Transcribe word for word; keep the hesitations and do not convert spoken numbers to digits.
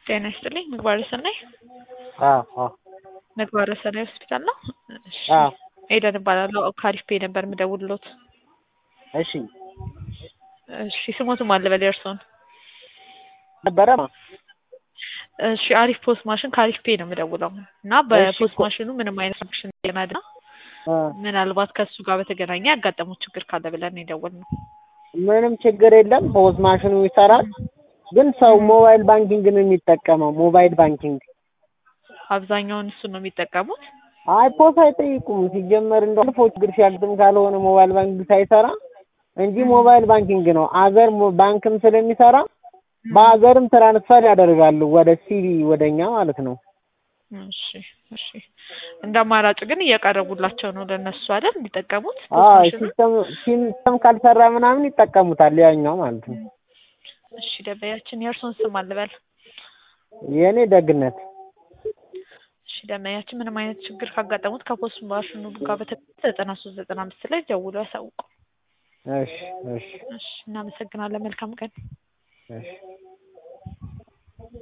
ጤና ይስጥልኝ ምግባረ ሰናይ አዎ አዎ ምግባረ ሰናይ ሆስፒታል ነው? እሺ አዎ ኤደን እባላለሁ ከአሪፍ ፔይ ነበር የምደውልልዎት። እሺ እሺ ስሞቱ ማን ልበል የእርስዎን? ነበረ እሺ አሪፍ ፖስ ማሽን ከአሪፍ ፔይ ነው የምደውለው እና በፖስ ማሽኑ ምንም አይነት ፋንክሽን የለውም ምናልባት ከእሱ ጋር በተገናኘ ያጋጠመው ችግር ካለ ብለን ነው የደወልነው። ምንም ችግር የለም ፖስ ማሽኑ ይሰራል። ግን ሰው ሞባይል ባንኪንግ ነው የሚጠቀመው ሞባይል ባንኪንግ አብዛኛውን እሱ ነው የሚጠቀሙት። አይ ፖስ አይጠይቁም ሲጀመር እንደው ፎች ችግር ሲያጋጥም ካልሆነ ሞባይል ባንኪንግ ሳይሰራ እንጂ ሞባይል ባንኪንግ ነው አገር ባንክም ስለሚሰራ በአገርም ትራንስፈር ያደርጋሉ ወደ ሲቢ ወደኛ ማለት ነው። እሺ እሺ እንደ አማራጭ ግን እያቀረቡላቸው ነው ለነሱ አይደል እንዲጠቀሙት? አዎ ሲስተም ሲስተም ካልሰራ ምናምን ይጠቀሙታል ያኛው ማለት ነው። እሺ ደበያችን የእርሶን ስም አልበል? የኔ ደግነት። እሺ ደበያችን ምንም አይነት ችግር ካጋጠሙት ከፖስ ማሽኑ ጋር በተገናኘ ዘጠና ሶስት ዘጠና አምስት ላይ ደውለው ያሳውቁ። እሺ እሺ እሺ እናመሰግናለን። መልካም ቀን። እሺ